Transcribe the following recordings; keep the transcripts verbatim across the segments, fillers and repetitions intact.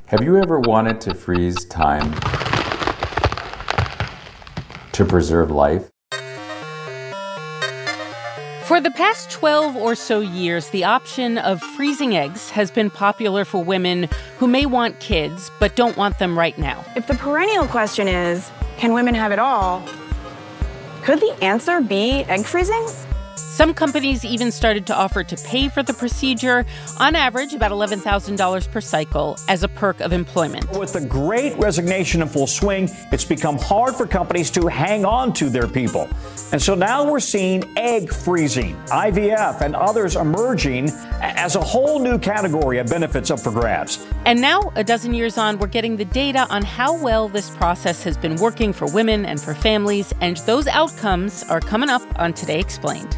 Have you ever wanted to freeze time to preserve life? For the past twelve or so years, the option of freezing eggs has been popular for women who may want kids but don't want them right now. If the perennial question is, can women have it all? Could the answer be egg freezing? Some companies even started to offer to pay for the procedure, on average about eleven thousand dollars per cycle, as a perk of employment. With the Great Resignation in full swing, it's become hard for companies to hang on to their people. And so now we're seeing egg freezing, I V F, and others emerging as a whole new category of benefits up for grabs. And now, a dozen years on, we're getting the data on how well this process has been working for women and for families, and those outcomes are coming up on Today Explained.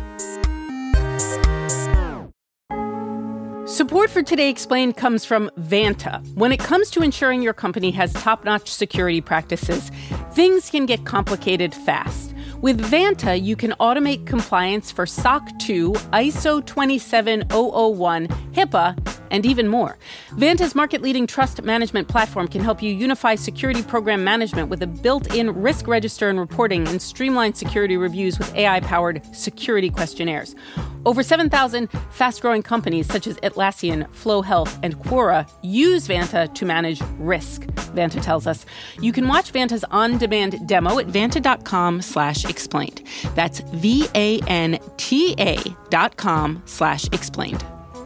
Support for Today Explained comes from Vanta. When it comes to ensuring your company has top-notch security practices, things can get complicated fast. With Vanta, you can automate compliance for S O C two, I S O twenty-seven thousand one, HIPAA, and even more. Vanta's market-leading trust management platform can help you unify security program management with a built-in risk register and reporting and streamlined security reviews with A I-powered security questionnaires. Over seven thousand fast-growing companies such as Atlassian, Flow Health, and Quora use Vanta to manage risk, Vanta tells us. You can watch Vanta's on-demand demo at vanta.com slash explained. That's V-A-N-T-A dot com slash explained.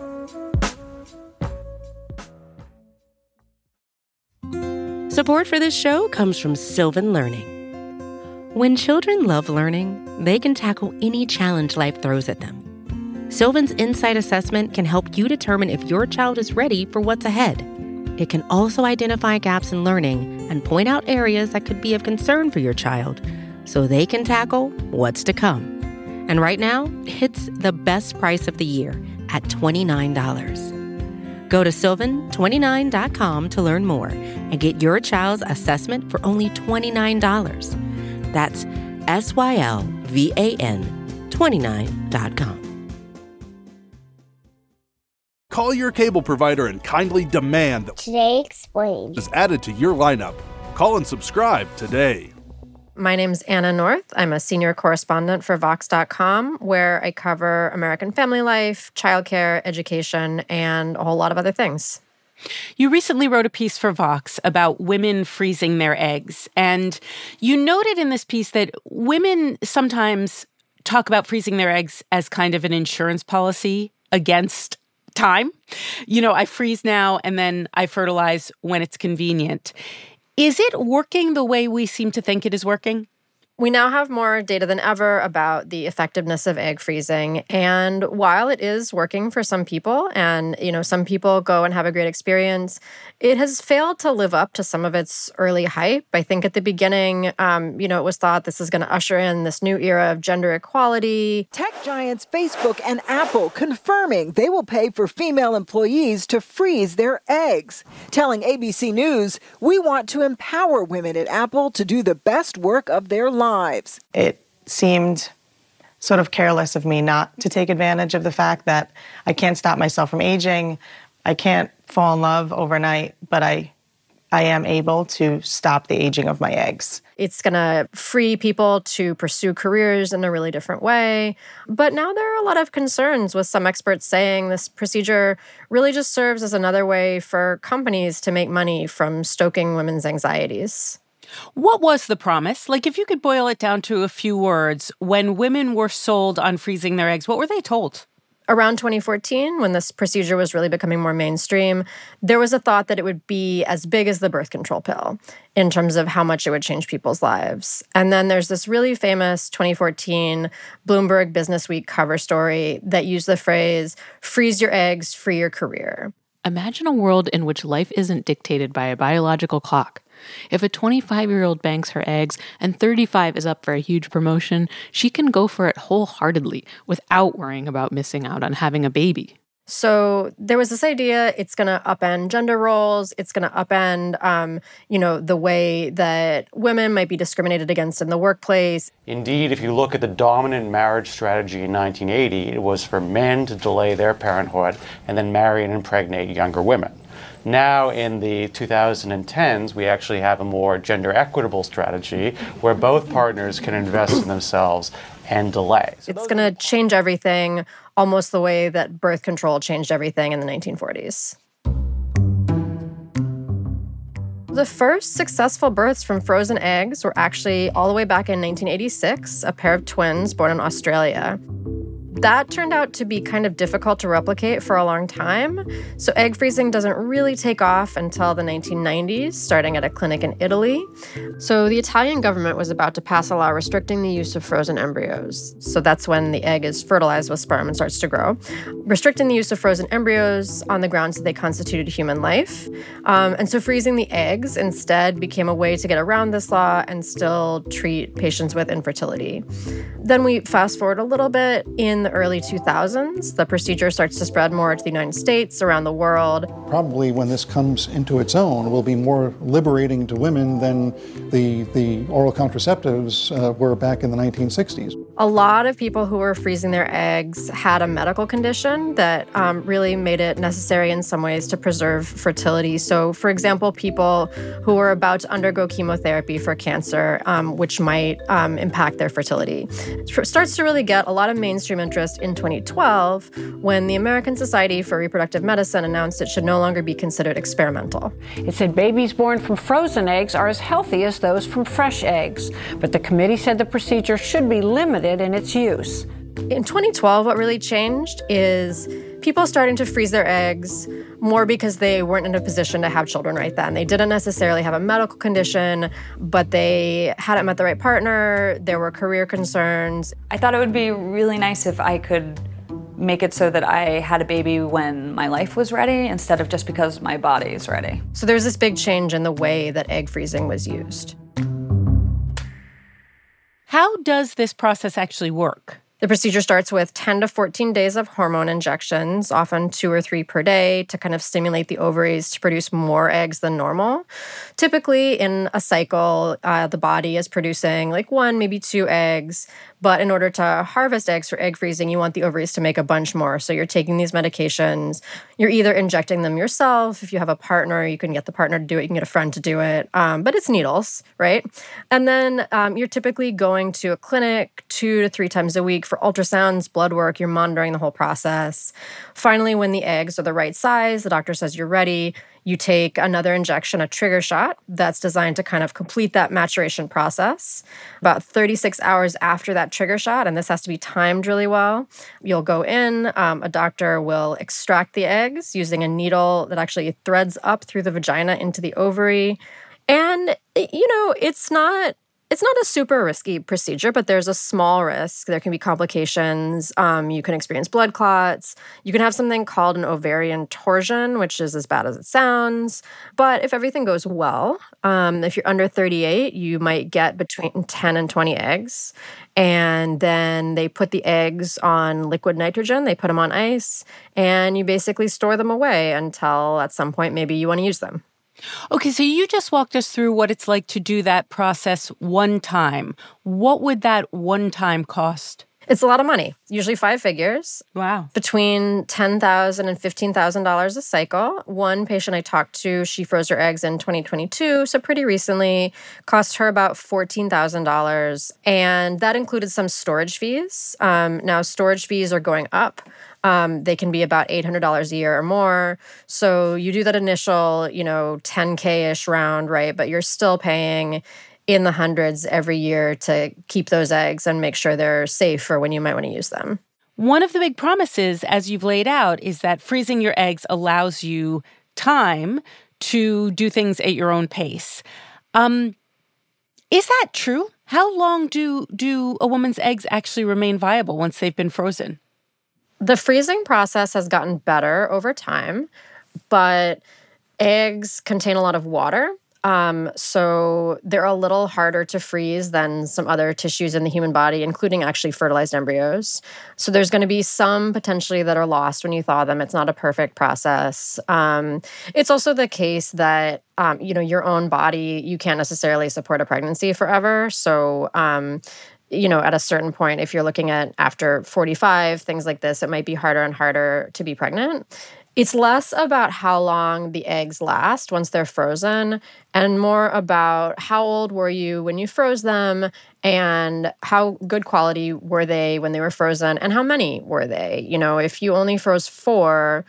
Support for this show comes from Sylvan Learning. When children love learning, they can tackle any challenge life throws at them. Sylvan's Insight Assessment can help you determine if your child is ready for what's ahead. It can also identify gaps in learning and point out areas that could be of concern for your child so they can tackle what's to come. And right now, it's the best price of the year at twenty-nine dollars. Go to sylvan twenty-nine dot com to learn more and get your child's assessment for only twenty-nine dollars. That's S Y L V A N twenty-nine dot com. Call your cable provider and kindly demand that Today Explained is added to your lineup. Call and subscribe today. My name's Anna North. I'm a senior correspondent for Vox dot com, where I cover American family life, childcare, education, and a whole lot of other things. You recently wrote a piece for Vox about women freezing their eggs. And you noted in this piece that women sometimes talk about freezing their eggs as kind of an insurance policy against time. You know, I freeze now and then I fertilize when it's convenient. Is it working the way we seem to think it is working? We now have more data than ever about the effectiveness of egg freezing. And while it is working for some people, and, you know, some people go and have a great experience, it has failed to live up to some of its early hype. I think at the beginning, um, you know, it was thought this is going to usher in this new era of gender equality. Tech giants Facebook and Apple confirming they will pay for female employees to freeze their eggs, telling A B C News, "We want to empower women at Apple to do the best work of their lives." It seemed sort of careless of me not to take advantage of the fact that I can't stop myself from aging. I can't fall in love overnight, but I I am able to stop the aging of my eggs. It's going to free people to pursue careers in a really different way. But now there are a lot of concerns, with some experts saying this procedure really just serves as another way for companies to make money from stoking women's anxieties. What was the promise? Like, if you could boil it down to a few words, when women were sold on freezing their eggs, what were they told? Around twenty fourteen, when this procedure was really becoming more mainstream, there was a thought that it would be as big as the birth control pill in terms of how much it would change people's lives. And then there's this really famous twenty fourteen Bloomberg Businessweek cover story that used the phrase, "Freeze your eggs, free your career." Imagine a world in which life isn't dictated by a biological clock. If a twenty-five-year-old banks her eggs and thirty-five is up for a huge promotion, she can go for it wholeheartedly without worrying about missing out on having a baby. So there was this idea it's going to upend gender roles. It's going to upend, um, you know, the way that women might be discriminated against in the workplace. Indeed, if you look at the dominant marriage strategy in nineteen eighty, it was for men to delay their parenthood and then marry and impregnate younger women. Now, in the two thousand tens, we actually have a more gender equitable strategy where both partners can invest in themselves and delay. So it's going to change everything, almost the way that birth control changed everything in the nineteen forties. The first successful births from frozen eggs were actually all the way back in nineteen eighty-six, a pair of twins born in Australia. That turned out to be kind of difficult to replicate for a long time. So egg freezing doesn't really take off until the nineteen nineties, starting at a clinic in Italy. So the Italian government was about to pass a law restricting the use of frozen embryos. So that's when the egg is fertilized with sperm and starts to grow. Restricting the use of frozen embryos on the grounds that they constituted human life. Um, and so freezing the eggs instead became a way to get around this law and still treat patients with infertility. Then we fast forward a little bit. In the early two thousands, the procedure starts to spread more to the United States, around the world. Probably when this comes into its own, will be more liberating to women than the, the oral contraceptives uh, were back in the nineteen sixties. A lot of people who were freezing their eggs had a medical condition that um, really made it necessary in some ways to preserve fertility. So, for example, people who were about to undergo chemotherapy for cancer, um, which might um, impact their fertility. It starts to really get a lot of mainstream interest in twenty twelve when the American Society for Reproductive Medicine announced it should no longer be considered experimental. It said babies born from frozen eggs are as healthy as those from fresh eggs, but the committee said the procedure should be limited in its use. In twenty twelve, what really changed is people starting to freeze their eggs more because they weren't in a position to have children right then. They didn't necessarily have a medical condition, but they hadn't met the right partner. There were career concerns. I thought it would be really nice if I could make it so that I had a baby when my life was ready instead of just because my body is ready. So there was this big change in the way that egg freezing was used. How does this process actually work? The procedure starts with ten to fourteen days of hormone injections, often two or three per day, to kind of stimulate the ovaries to produce more eggs than normal. Typically, in a cycle, uh, the body is producing like one, maybe two eggs. But in order to harvest eggs for egg freezing, you want the ovaries to make a bunch more. So you're taking these medications. You're either injecting them yourself. If you have a partner, you can get the partner to do it. You can get a friend to do it. Um, but it's needles, right? And then um, you're typically going to a clinic two to three times a week for ultrasounds, blood work. You're monitoring the whole process. Finally, when the eggs are the right size, the doctor says you're ready. You take another injection, a trigger shot, that's designed to kind of complete that maturation process. About thirty-six hours after that trigger shot, and this has to be timed really well, you'll go in, um, a doctor will extract the eggs using a needle that actually threads up through the vagina into the ovary. And, you know, it's not... It's not a super risky procedure, but there's a small risk. There can be complications. Um, you can experience blood clots. You can have something called an ovarian torsion, which is as bad as it sounds. But if everything goes well, um, if you're under thirty-eight, you might get between ten and twenty eggs. And then they put the eggs on liquid nitrogen. They put them on ice. And you basically store them away until at some point maybe you want to use them. Okay, so you just walked us through what it's like to do that process one time. What would that one time cost? It's a lot of money, usually five figures. Wow. Between ten thousand dollars and fifteen thousand dollars a cycle. One patient I talked to, she froze her eggs in twenty twenty-two, so pretty recently, cost her about fourteen thousand dollars. And that included some storage fees. Um, now, storage fees are going up. Um, they can be about eight hundred dollars a year or more. So you do that initial, you know, ten K-ish round, right? But you're still paying in the hundreds every year to keep those eggs and make sure they're safe for when you might want to use them. One of the big promises, as you've laid out, is that freezing your eggs allows you time to do things at your own pace. Um, is that true? How long do, do a woman's eggs actually remain viable once they've been frozen? The freezing process has gotten better over time, but eggs contain a lot of water. Um, so they're a little harder to freeze than some other tissues in the human body, including actually fertilized embryos. So there's going to be some potentially that are lost when you thaw them. It's not a perfect process. Um, it's also the case that, um, you know, your own body, you can't necessarily support a pregnancy forever. So, um, you know, at a certain point, if you're looking at after forty-five, things like this, it might be harder and harder to be pregnant. It's less about how long the eggs last once they're frozen and more about how old were you when you froze them and how good quality were they when they were frozen and how many were they. You know, if you only froze four,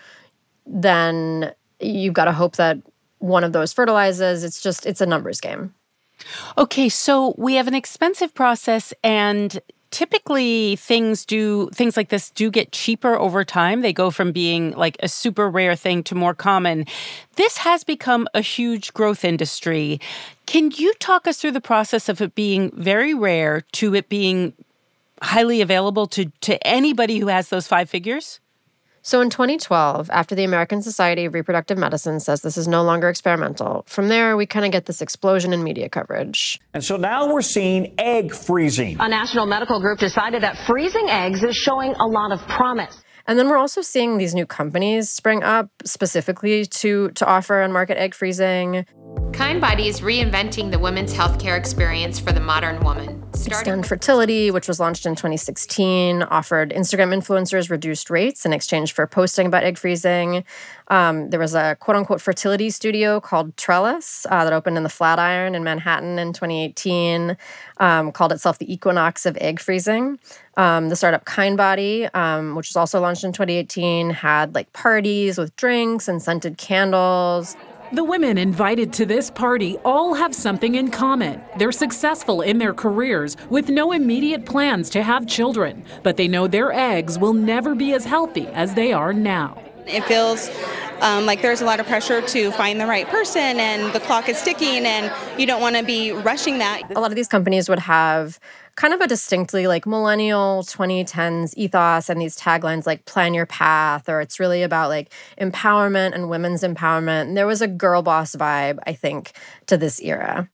then you've got to hope that one of those fertilizes. It's just, it's a numbers game. Okay, so we have an expensive process, and typically things do things like this do get cheaper over time. They go from being like a super rare thing to more common. This has become a huge growth industry. Can you talk us through the process of it being very rare to it being highly available to, to anybody who has those five figures? So in twenty twelve, after the American Society of Reproductive Medicine says this is no longer experimental, from there we kind of get this explosion in media coverage. And so now we're seeing egg freezing. A national medical group decided that freezing eggs is showing a lot of promise. And then we're also seeing these new companies spring up specifically to, to offer and market egg freezing. Kindbody is reinventing the women's healthcare experience for the modern woman. Extend Fertility, which was launched in twenty sixteen, offered Instagram influencers reduced rates in exchange for posting about egg freezing. Um, there was a quote-unquote fertility studio called Trellis uh, that opened in the Flatiron in Manhattan in twenty eighteen, um, called itself the Equinox of Egg Freezing. Um, the startup Kindbody, um, which was also launched in twenty eighteen, had like parties with drinks and scented candles. The women invited to this party all have something in common. They're successful in their careers with no immediate plans to have children, but they know their eggs will never be as healthy as they are now. It feels um, like there's a lot of pressure to find the right person and the clock is ticking and you don't want to be rushing that. A lot of these companies would have kind of a distinctly like millennial twenty tens ethos and these taglines like plan your path, or it's really about like empowerment and women's empowerment. And there was a girl boss vibe, I think, to this era.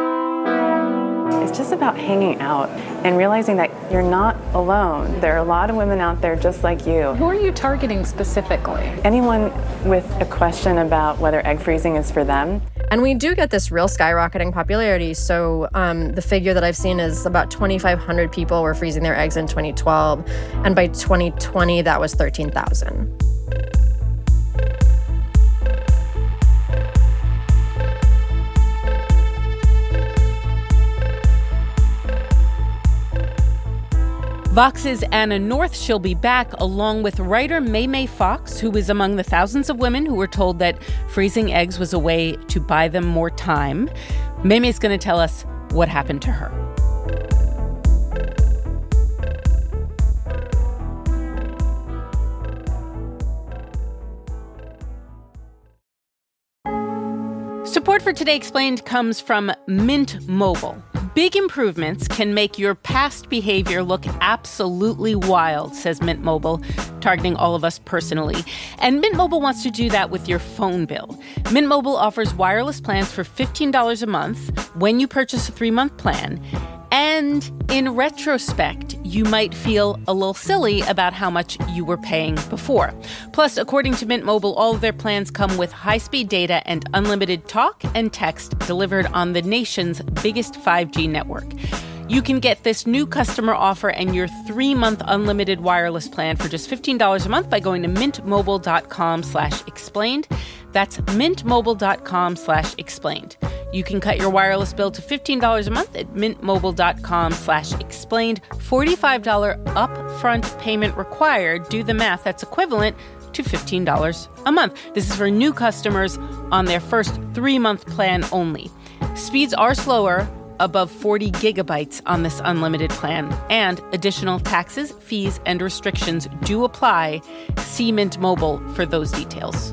It's just about hanging out and realizing that you're not alone. There are a lot of women out there just like you. Who are you targeting specifically? Anyone with a question about whether egg freezing is for them. And we do get this real skyrocketing popularity. So um, the figure that I've seen is about twenty-five hundred people were freezing their eggs in twenty twelve. And by twenty twenty, that was thirteen thousand. Vox's Anna North, she'll be back along with writer Maymay Fox, who is among the thousands of women who were told that freezing eggs was a way to buy them more time. Maymay's going to tell us what happened to her. Support for Today Explained comes from Mint Mobile. Big improvements can make your past behavior look absolutely wild, says Mint Mobile, targeting all of us personally. And Mint Mobile wants to do that with your phone bill. Mint Mobile offers wireless plans for fifteen dollars a month when you purchase a three-month plan. And in retrospect, you might feel a little silly about how much you were paying before. Plus, according to Mint Mobile, all of their plans come with high-speed data and unlimited talk and text delivered on the nation's biggest five G network. You can get this new customer offer and your three-month unlimited wireless plan for just fifteen dollars a month by going to mintmobile.com slash explained. That's mintmobile.com slash explained. You can cut your wireless bill to fifteen dollars a month at mintmobile.com slash explained. forty-five dollars upfront payment required. Do the math. That's equivalent to fifteen dollars a month. This is for new customers on their first three-month plan only. Speeds are slower, above forty gigabytes on this unlimited plan, and additional taxes, fees, and restrictions do apply. See Mint Mobile for those details.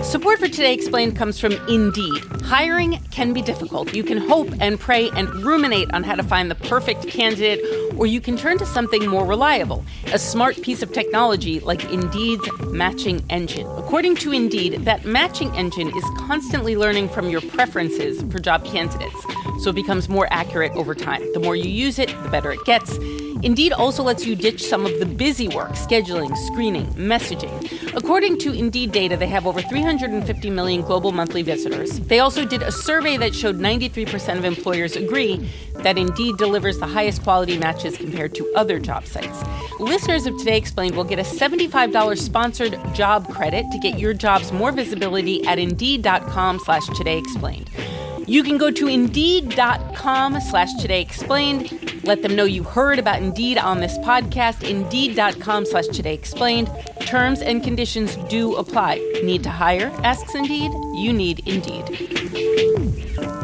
Support for Today Explained comes from Indeed. Hiring can be difficult. You can hope and pray and ruminate on how to find the perfect candidate, or you can turn to something more reliable, a smart piece of technology like Indeed's matching engine. According to Indeed, that matching engine is constantly learning from your preferences for job candidates, so it becomes more accurate over time. The more you use it, the better it gets. Indeed also lets you ditch some of the busy work, scheduling, screening, messaging. According to Indeed data, they have over three hundred fifty million global monthly visitors. They also did a survey that showed ninety-three percent of employers agree that Indeed delivers the highest quality matches compared to other job sites. Listeners of Today Explained will get a seventy-five dollars sponsored job credit to get your jobs more visibility at Indeed.com slash Today Explained. You can go to Indeed.com slash Today Explained. Let them know you heard about Indeed on this podcast. Indeed.com slash Today Explained. Terms and conditions do apply. Need to hire? Asks Indeed. You need Indeed.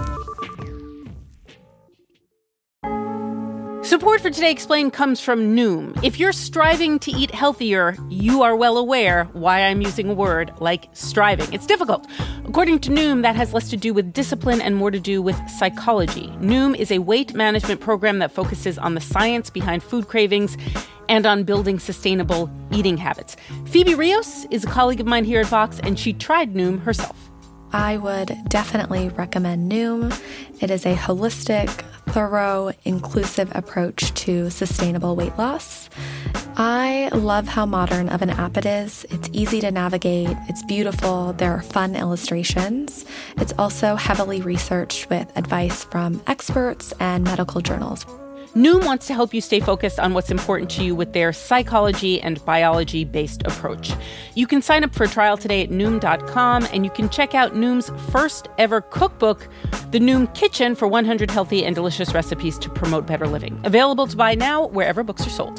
Support for Today Explained comes from Noom. If you're striving to eat healthier, you are well aware why I'm using a word like striving. It's difficult. According to Noom, that has less to do with discipline and more to do with psychology. Noom is a weight management program that focuses on the science behind food cravings and on building sustainable eating habits. Phoebe Rios is a colleague of mine here at Vox, and she tried Noom herself. I would definitely recommend Noom. It is a holistic, thorough, inclusive approach to sustainable weight loss. I love how modern of an app it is. It's easy to navigate. It's beautiful. There are fun illustrations. It's also heavily researched with advice from experts and medical journals. Noom wants to help you stay focused on what's important to you with their psychology and biology-based approach. You can sign up for a trial today at Noom dot com, and you can check out Noom's first ever cookbook, The Noom Kitchen, for one hundred healthy and delicious recipes to promote better living. Available to buy now wherever books are sold.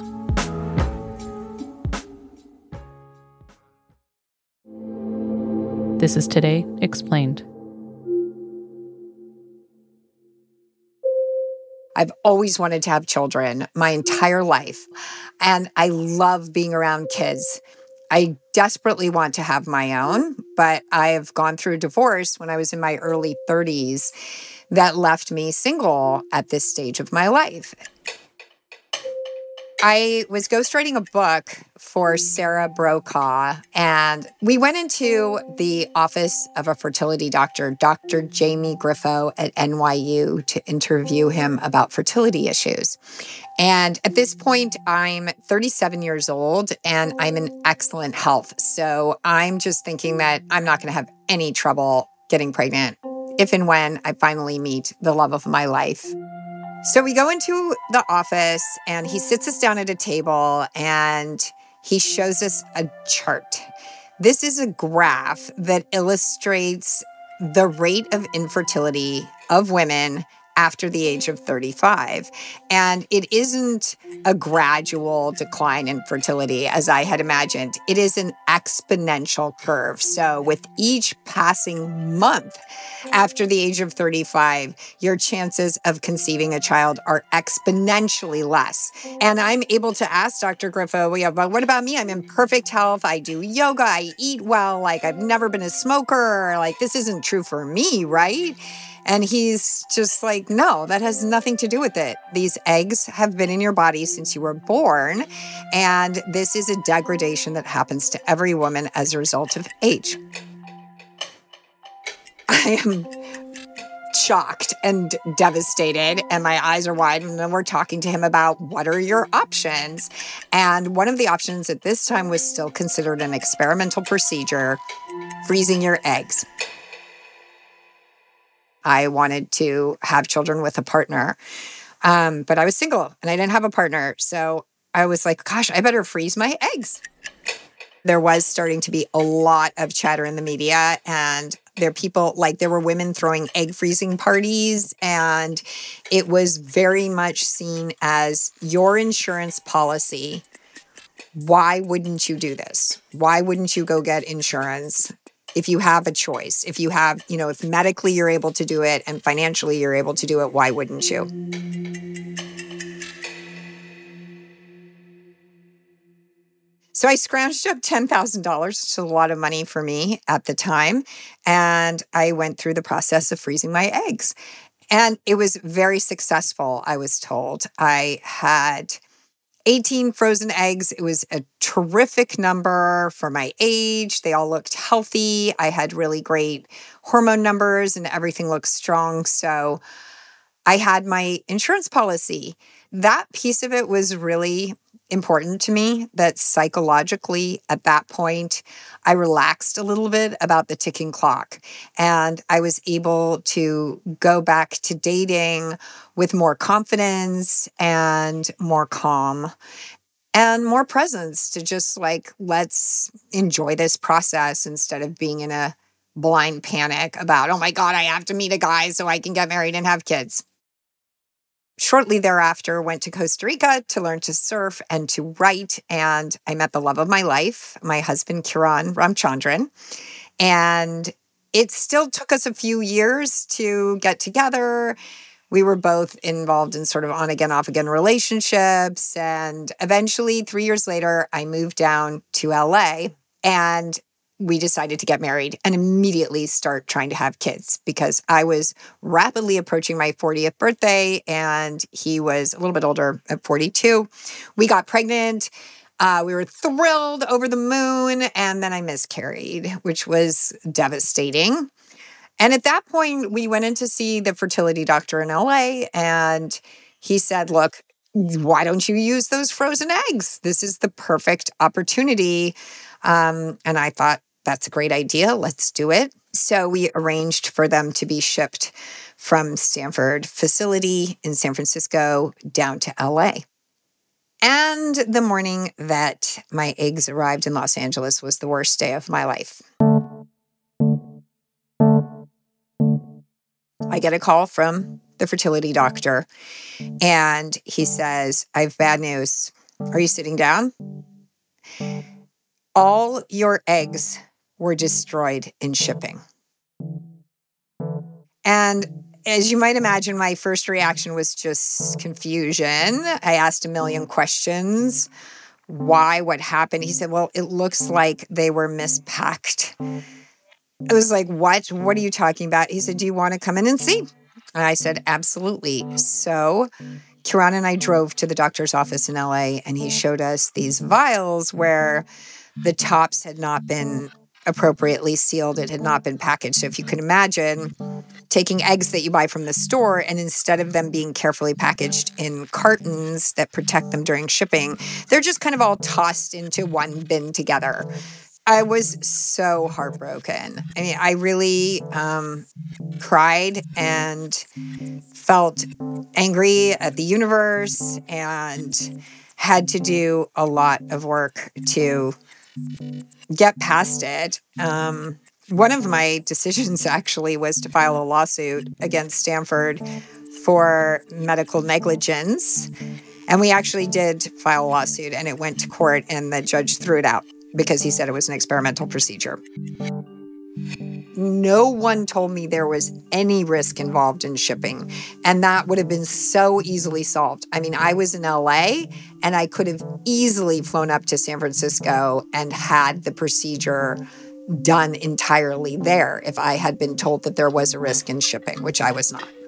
This is Today Explained. I've always wanted to have children my entire life, and I love being around kids. I desperately want to have my own, but I have gone through a divorce when I was in my early thirties that left me single at this stage of my life. I was ghostwriting a book for Sarah Brokaw, and we went into the office of a fertility doctor, Doctor Jamie Griffo at N Y U, to interview him about fertility issues. And at this point, I'm thirty-seven years old, and I'm in excellent health. So I'm just thinking that I'm not going to have any trouble getting pregnant if and when I finally meet the love of my life. So we go into the office, and he sits us down at a table, and he shows us a chart. This is a graph that illustrates the rate of infertility of women after the age of thirty-five. And it isn't a gradual decline in fertility, as I had imagined. It is an exponential curve. So with each passing month after the age of thirty-five, your chances of conceiving a child are exponentially less. And I'm able to ask Doctor Griffo, well, yeah, but what about me? I'm in perfect health. I do yoga. I eat well. Like, I've never been a smoker. Like, this isn't true for me, right? And he's just like, no, that has nothing to do with it. These eggs have been in your body since you were born, and this is a degradation that happens to every woman as a result of age. I am shocked and devastated, and my eyes are wide, and then we're talking to him about what are your options. And one of the options at this time was still considered an experimental procedure, freezing your eggs. I wanted to have children with a partner, um, but I was single and I didn't have a partner. So I was like, gosh, I better freeze my eggs. There was starting to be a lot of chatter in the media, and there are people, like there were women throwing egg freezing parties, and it was very much seen as your insurance policy. Why wouldn't you do this? Why wouldn't you go get insurance? If you have a choice, if you have, you know, if medically you're able to do it and financially you're able to do it, why wouldn't you? So I scrounged up ten thousand dollars, which is a lot of money for me at the time. And I went through the process of freezing my eggs. And it was very successful, I was told. I had eighteen frozen eggs. It was a terrific number for my age. They all looked healthy. I had really great hormone numbers and everything looked strong. So I had my insurance policy. That piece of it was really important to me, that psychologically at that point, I relaxed a little bit about the ticking clock. And I was able to go back to dating with more confidence and more calm and more presence to just like, let's enjoy this process instead of being in a blind panic about, oh my God, I have to meet a guy so I can get married and have kids. Shortly thereafter, went to Costa Rica to learn to surf and to write. And I met the love of my life, my husband, Kiran Ramchandran. And it still took us a few years to get together. We were both involved in sort of on again, off again relationships. And eventually, three years later, I moved down to L A and we decided to get married and immediately start trying to have kids because I was rapidly approaching my fortieth birthday and he was a little bit older at forty-two. We got pregnant. Uh, we were thrilled, over the moon, and then I miscarried, which was devastating. And at that point, we went in to see the fertility doctor in L A and he said, look, why don't you use those frozen eggs? This is the perfect opportunity. Um, and I thought, that's a great idea. Let's do it. So we arranged for them to be shipped from Stanford facility in San Francisco down to L A. And the morning that my eggs arrived in Los Angeles was the worst day of my life. I get a call from the fertility doctor and he says, I have bad news. Are you sitting down? All your eggs were destroyed in shipping. And as you might imagine, my first reaction was just confusion. I asked a million questions. Why? What happened? He said, well, it looks like they were mispacked. I was like, what? What are you talking about? He said, do you want to come in and see? And I said, absolutely. So Kiran and I drove to the doctor's office in L A and he showed us these vials where the tops had not been appropriately sealed. It had not been packaged. So if you can imagine taking eggs that you buy from the store and instead of them being carefully packaged in cartons that protect them during shipping, they're just kind of all tossed into one bin together. I was so heartbroken. I mean, I really um, cried and felt angry at the universe and had to do a lot of work to get past it. Um, one of my decisions actually was to file a lawsuit against Stanford for medical negligence. And we actually did file a lawsuit and it went to court and the judge threw it out because he said it was an experimental procedure. No one told me there was any risk involved in shipping, and that would have been so easily solved. I mean, I was in L A, and I could have easily flown up to San Francisco and had the procedure done entirely there if I had been told that there was a risk in shipping, which I was not.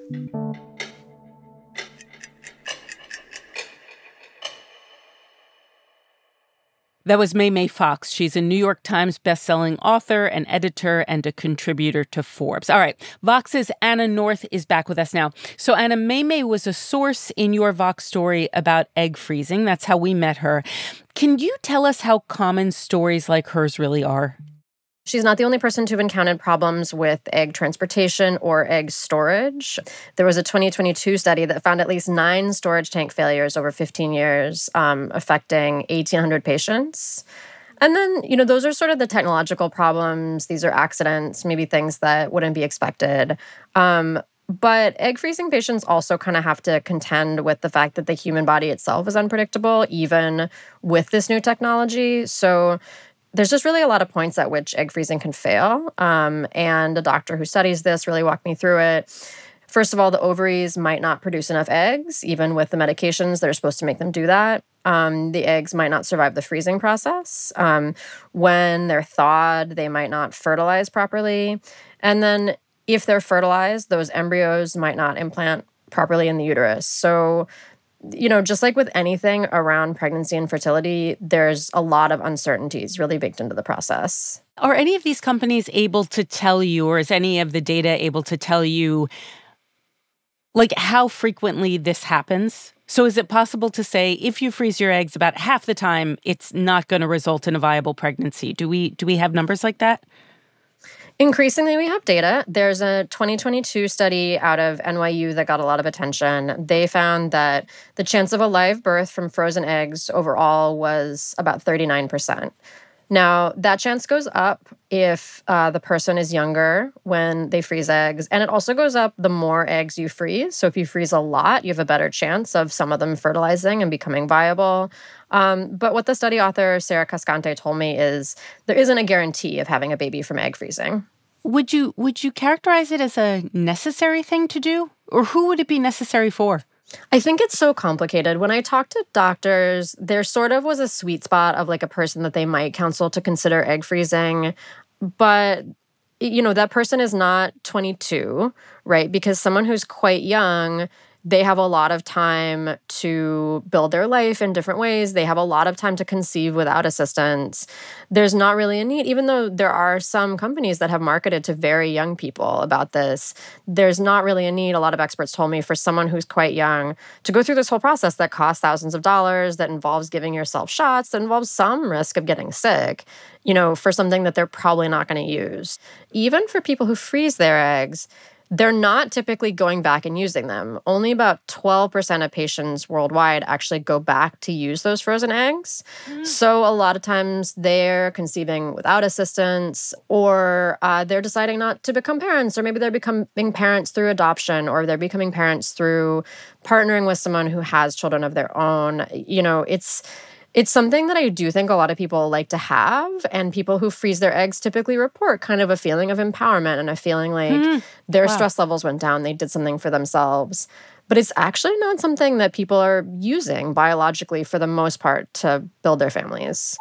That was Maymay Fox. She's a New York Times bestselling author, an editor, and a contributor to Forbes. All right, Vox's Anna North is back with us now. So Anna, Maymay was a source in your Vox story about egg freezing. That's how we met her. Can you tell us how common stories like hers really are? She's not the only person to have encountered problems with egg transportation or egg storage. There was a twenty twenty-two study that found at least nine storage tank failures over fifteen years, um, affecting eighteen hundred patients. And then, you know, those are sort of the technological problems. These are accidents, maybe things that wouldn't be expected. Um, but egg freezing patients also kind of have to contend with the fact that the human body itself is unpredictable, even with this new technology. So there's just really a lot of points at which egg freezing can fail. Um, and a doctor who studies this really walked me through it. First of all, the ovaries might not produce enough eggs, even with the medications that are supposed to make them do that. Um, the eggs might not survive the freezing process. Um, when they're thawed, they might not fertilize properly. And then if they're fertilized, those embryos might not implant properly in the uterus. So, you know, just like with anything around pregnancy and fertility, there's a lot of uncertainties really baked into the process. Are any of these companies able to tell you, or is any of the data able to tell you, like, how frequently this happens? So is it possible to say if you freeze your eggs about half the time, it's not going to result in a viable pregnancy? Do we do we have numbers like that? Increasingly, we have data. There's a twenty twenty-two study out of N Y U that got a lot of attention. They found that the chance of a live birth from frozen eggs overall was about thirty-nine percent. Now, that chance goes up if uh, the person is younger when they freeze eggs, and it also goes up the more eggs you freeze. So if you freeze a lot, you have a better chance of some of them fertilizing and becoming viable. Um, but what the study author, Sarah Cascante, told me is there isn't a guarantee of having a baby from egg freezing. Would you would you characterize it as a necessary thing to do? Or who would it be necessary for? I think it's so complicated. When I talk to doctors, there sort of was a sweet spot of like a person that they might counsel to consider egg freezing. But, you know, that person is not twenty-two, right? Because someone who's quite young, they have a lot of time to build their life in different ways. They have a lot of time to conceive without assistance. There's not really a need, even though there are some companies that have marketed to very young people about this, there's not really a need, a lot of experts told me, for someone who's quite young to go through this whole process that costs thousands of dollars, that involves giving yourself shots, that involves some risk of getting sick, you know, for something that they're probably not going to use. Even for people who freeze their eggs, they're not typically going back and using them. Only about twelve percent of patients worldwide actually go back to use those frozen eggs. Mm. So a lot of times they're conceiving without assistance, or uh, they're deciding not to become parents, or maybe they're becoming parents through adoption, or they're becoming parents through partnering with someone who has children of their own. You know, it's... It's something that I do think a lot of people like to have, and people who freeze their eggs typically report kind of a feeling of empowerment and a feeling like mm, their wow. stress levels went down, they did something for themselves. But it's actually not something that people are using biologically for the most part to build their families.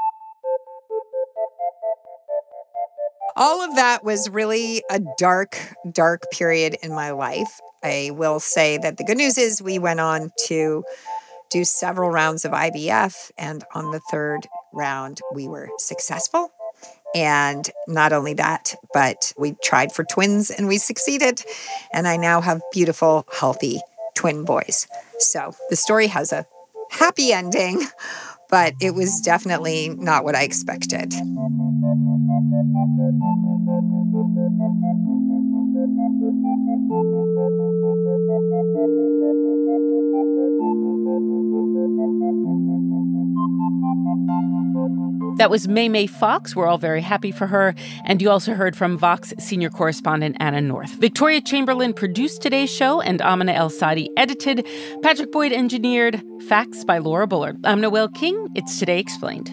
All of that was really a dark, dark period in my life. I will say that the good news is we went on to do several rounds of I V F, and on the third round, we were successful. And not only that, but we tried for twins and we succeeded. And I now have beautiful, healthy twin boys. So the story has a happy ending, but it was definitely not what I expected. That was Maymay Fox. We're all very happy for her. And you also heard from Vox senior correspondent Anna North. Victoria Chamberlain produced today's show, and Amina El-Sadi edited. Patrick Boyd engineered. Facts by Laura Bullard. I'm Noelle King. It's Today Explained.